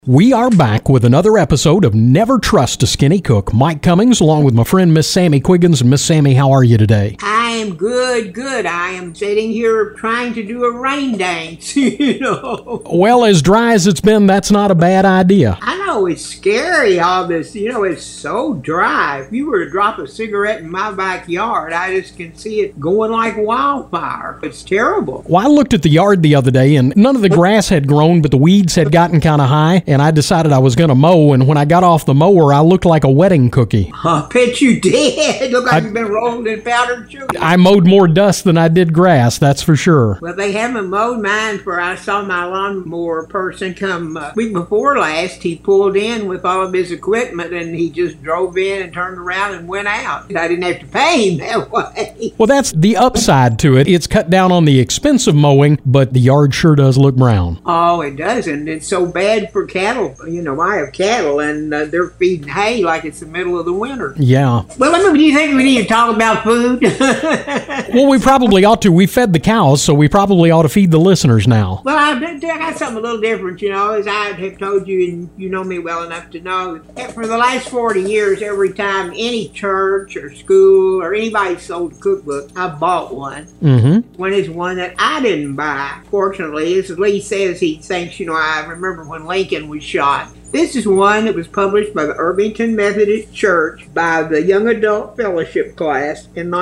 We are back with another episode of Never Trust a Skinny Cook. Mike Cummings, along with my friend Miss Sammy Quiggins. And Miss Sammy, how are you today? I am good. I am sitting here trying to do a rain dance, Well, as dry as it's been, that's not a bad idea. I know, it's scary, all this. It's so dry. If you were to drop a cigarette in my backyard, I just can see it going like wildfire. It's terrible. Well, I looked at the yard the other day, and none of the grass had grown, but the weeds had gotten kind of high. And I decided I was going to mow, and when I got off the mower, I looked like a wedding cookie. I bet you did. Looked like you've been rolled in powdered sugar. I mowed more dust than I did grass, that's for sure. Well, they haven't mowed mine I saw my lawnmower person come week before last. He pulled in with all of his equipment, and he just drove in and turned around and went out. I didn't have to pay him that way. Well, that's the upside to it. It's cut down on the expensive mowing, but the yard sure does look brown. Oh, it does, and it's so bad for cattle. I have cattle, and they're feeding hay like it's the middle of the winter. Yeah. Well, do you think we need to talk about food? Well, we probably ought to. We fed the cows, so we probably ought to feed the listeners now. Well, I got something a little different, as I have told you, and you know me well enough to know that for the last 40 years, every time any church or school or anybody sold a cookbook, I bought one. Mm-hmm. One is one that I didn't buy. Fortunately, as Lee says, he thinks, I remember when Lincoln was shot. This is one that was published by the Irvington Methodist Church by the Young Adult Fellowship class in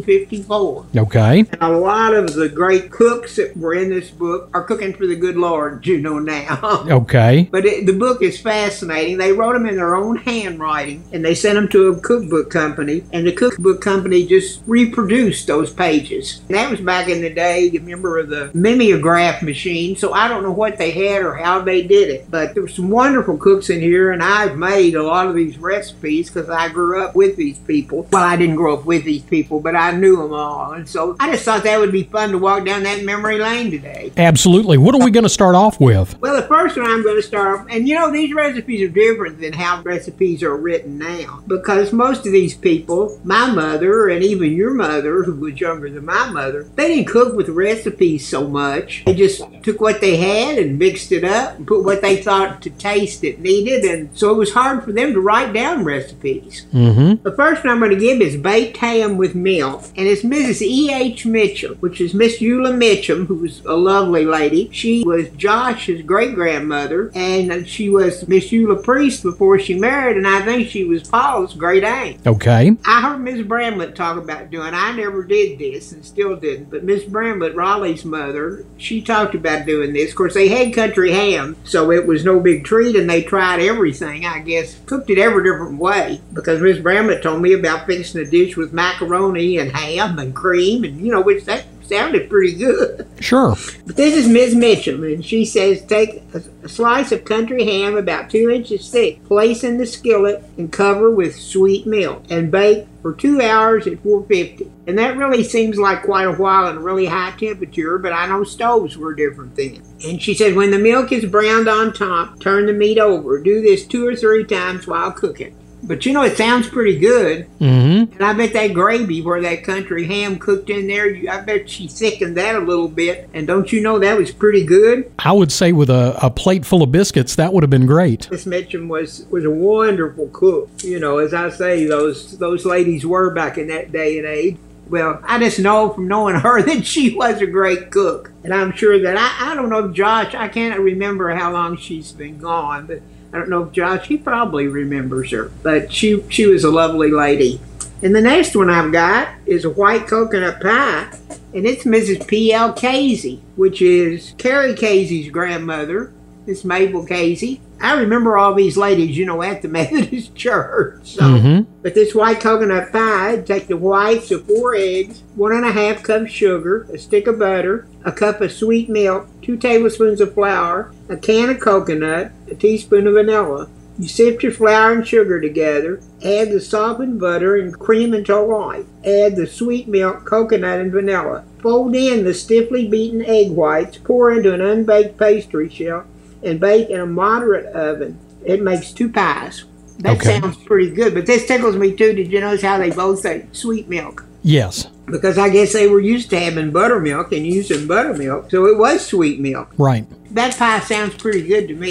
1954. Okay. And a lot of the great cooks that were in this book are cooking for the good Lord, now. Okay. But the book is fascinating. They wrote them in their own handwriting, and they sent them to a cookbook company, and the cookbook company just reproduced those pages. And that was back in the day, you remember, of the mimeograph machine, so I don't know what they had or how they did it, but there were some wonderful cooks in here, and I've made a lot of these recipes because I grew up with these people. Well, I didn't grow up with these people, but I knew them all, and so I just thought that would be fun to walk down that memory lane today. Absolutely. What are we going to start off with? Well, the first one I'm going to start off, and these recipes are different than how recipes are written now, because most of these people, my mother and even your mother, who was younger than my mother, they didn't cook with recipes so much. They just took what they had and mixed it up and put what they thought to taste it needed, and so it was hard for them to write down recipes. Mm-hmm. The first one I'm going to give is baked ham with milk, and it's Mrs. E.H. Mitchum, which is Miss Eula Mitchum, who was a lovely lady. She was Josh's great-grandmother, and she was Miss Eula Priest before she married, and I think she was Paul's great aunt. Okay. I heard Miss Bramlett talk about doing, I never did this and still didn't, but Miss Bramlett, Raleigh's mother, she talked about doing this. Of course, they had country ham, so it was no big treat, and they tried everything, I guess, cooked it every different way, because Miss Bramlett told me about fixing a dish with macaroni and ham and cream, and which that sounded pretty good. Sure. But this is Miss Mitchum, and she says take a slice of country ham about 2 inches thick, place in the skillet and cover with sweet milk, and bake for 2 hours at 450. And that really seems like quite a while and a really high temperature, but I know stoves were different then. And she said when the milk is browned on top, turn the meat over. Do this 2 or 3 times while cooking. But it sounds pretty good. Mm-hmm. And I bet that gravy where that country ham cooked in there, I bet she thickened that a little bit. And don't you know that was pretty good? I would say with a plate full of biscuits, that would have been great. Miss Mitchum was a wonderful cook. As I say, those ladies were back in that day and age. Well, I just know from knowing her that she was a great cook. And I'm sure that, I don't know if Josh, I can't remember how long she's been gone, but I don't know if Josh, he probably remembers her. But she was a lovely lady. And the next one I've got is a white coconut pie, and it's Mrs. P.L. Casey, which is Carrie Casey's grandmother, Miss Mabel Casey. I remember all these ladies, at the Methodist Church. So. Mm-hmm. But this white coconut pie, take the whites of 4 eggs, 1.5 cups sugar, a stick of butter, a cup of sweet milk, 2 tablespoons of flour, a can of coconut, a teaspoon of vanilla. You sift your flour and sugar together, add the softened butter and cream until light. Add the sweet milk, coconut, and vanilla. Fold in the stiffly beaten egg whites, pour into an unbaked pastry shell, and bake in a moderate oven. It makes 2 pies. That sounds pretty good, but this tickles me too. Did you notice how they both say sweet milk? Yes. Because I guess they were used to having buttermilk and using buttermilk, so it was sweet milk. Right. That pie sounds pretty good to me.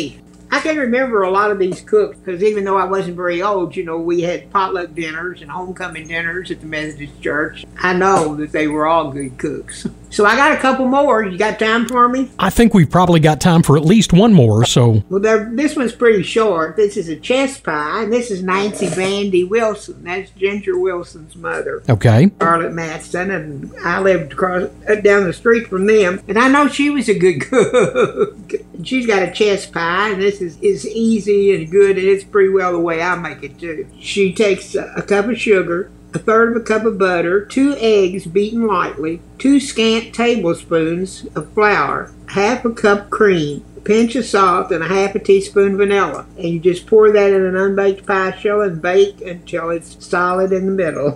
I can remember a lot of these cooks because even though I wasn't very old, we had potluck dinners and homecoming dinners at the Methodist Church. I know that they were all good cooks. So I got a couple more. You got time for me? I think we've probably got time for at least one more, so... Well, this one's pretty short. This is a chess pie, and this is Nancy Bandy Wilson. That's Ginger Wilson's mother. Okay. Charlotte Matson, and I lived down the street from them, and I know she was a good cook. And she's got a chess pie, and this is easy and good, and it's pretty well the way I make it, too. She takes a cup of sugar, a third of a cup of butter, 2 eggs beaten lightly, 2 scant tablespoons of flour, half a cup cream, a pinch of salt, and a half a teaspoon vanilla. And you just pour that in an unbaked pie shell and bake until it's solid in the middle.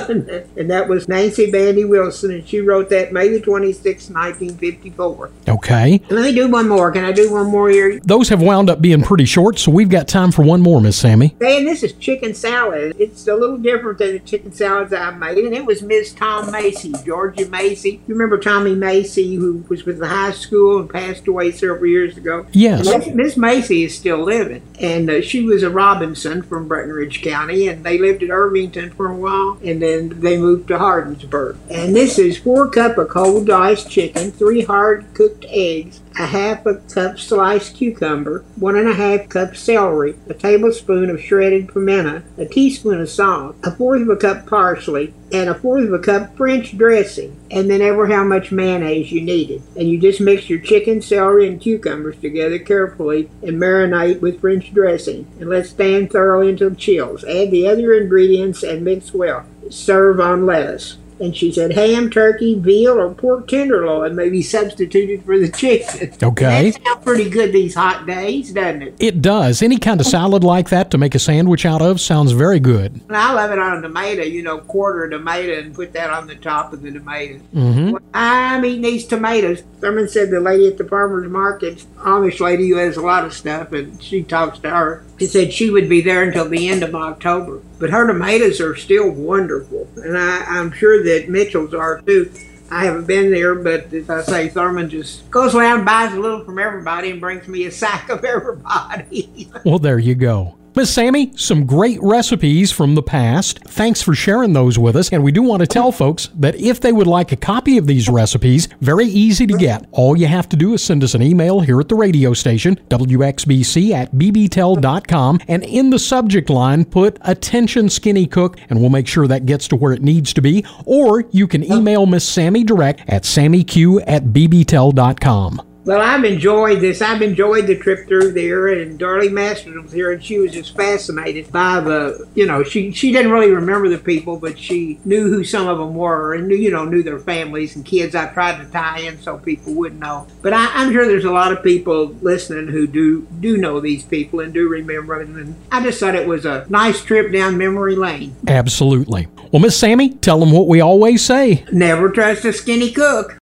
And that was Nancy Bandy Wilson, and she wrote that May the 26th, 1954. Okay. And let me do one more. Can I do one more here? Those have wound up being pretty short, so we've got time for one more, Miss Sammy. And this is chicken salad. It's a little different than the chicken salads I've made, and it was Miss Tom Macy, Georgia Macy. You remember Tommy Macy, who was with the high school and passed away several years ago? Yes. Miss Macy is still living, and she was a Robinson from Breckinridge County, and they lived at Irvington for a while, and then they moved to Hardinsburg. And this is 4 cups of cold diced chicken, 3 hard cooked eggs, a half a cup sliced cucumber, 1½ cup celery, a tablespoon of shredded pimento, a teaspoon of salt, a fourth of a cup parsley, and a fourth of a cup French dressing, and then ever how much mayonnaise you needed. And you just mix your chicken, celery, and cucumbers together carefully and marinate with French dressing, and let stand thoroughly until it chills. Add the other ingredients and mix well. Serve on lettuce. And she said ham, turkey, veal, or pork tenderloin may be substituted for the chicken. Okay. That sounds pretty good these hot days, doesn't it? It does. Any kind of salad like that to make a sandwich out of sounds very good. And I love it on a tomato, quarter a tomato and put that on the top of the tomato. Mm-hmm. Well, I'm eating these tomatoes. Thurman said the lady at the farmer's market, Amish lady who has a lot of stuff, and she talks to her. She said she would be there until the end of October. But her tomatoes are still wonderful, and I'm sure that Mitchell's are too. I haven't been there, but as I say, Thurman just goes around and buys a little from everybody and brings me a sack of everybody. Well, there you go. Miss Sammy, some great recipes from the past. Thanks for sharing those with us. And we do want to tell folks that if they would like a copy of these recipes, very easy to get. All you have to do is send us an email here at the radio station, wxbc@bbtel.com, and in the subject line, put "Attention Skinny Cook," and we'll make sure that gets to where it needs to be. Or you can email Miss Sammy direct at sammyq@bbtel.com. Well, I've enjoyed this. I've enjoyed the trip through there, and Darlene Masters was here, and she was just fascinated by the, she didn't really remember the people, but she knew who some of them were, and knew their families and kids. I tried to tie in so people would know. But I'm sure there's a lot of people listening who do know these people and do remember them, and I just thought it was a nice trip down memory lane. Absolutely. Well, Miss Sammy, tell them what we always say. Never trust a skinny cook.